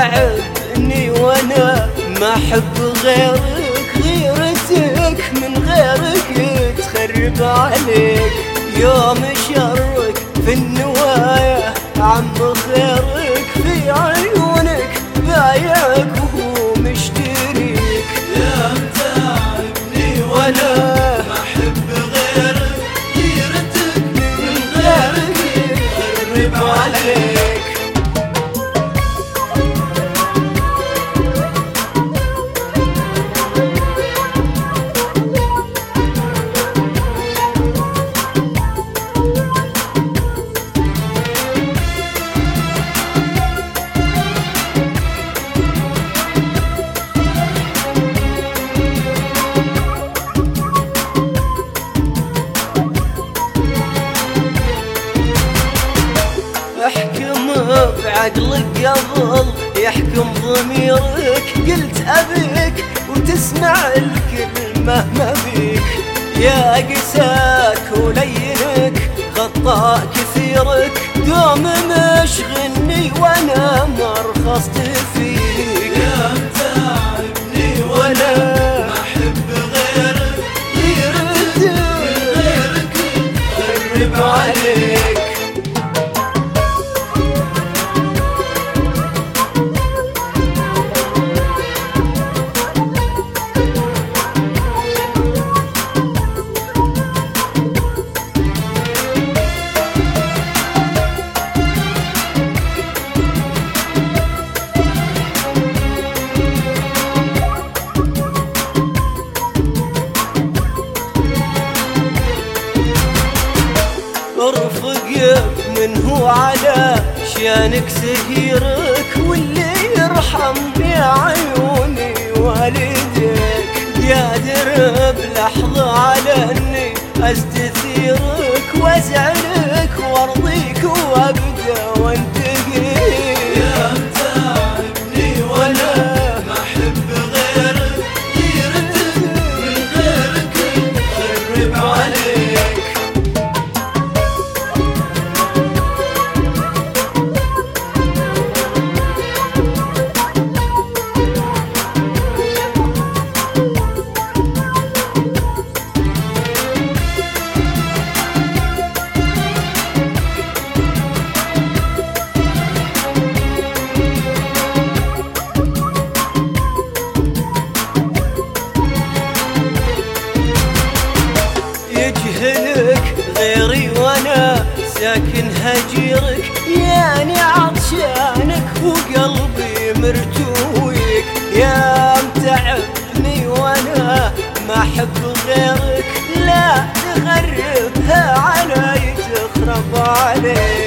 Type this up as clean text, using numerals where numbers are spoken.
متعبني وانا ما احب غيرك، غيرتك من غيرك تخرب عليك. يوم شرك في النوايا عم خيرك في عيونك بايعك وهو مشتريك. يا متعبني وانا ما احب غيرك، غيرتك من غيرك تخرب عليك. احكم بعقلك قبل يحكم ضميرك، قلت ابيك وتسمع الكلمة ما بيك. يا قساك ولينك خطاء كثيرك، دوم مشغلني وانا ما رخصت فيك. يا متعبني وانا ما احب غيرك، غيرتك من غيرك تخرب عليك. ارفق منه على شانك سهيرك، واللي يرحم يا عيوني والديك. يا درب لحظة على اني استثيرك وازعلك وارضيك وابدا وانتهي. يا متعبني وانا ما احب غيرك، غيرتك من غيرك تخرب عليك. يجهلك غيري وانا ساكن هجيرك، يعني عطشانك وقلبي مرتويك. يا متعبني وانا ما احب غيرك، لا تغربها علي تخرب عليك.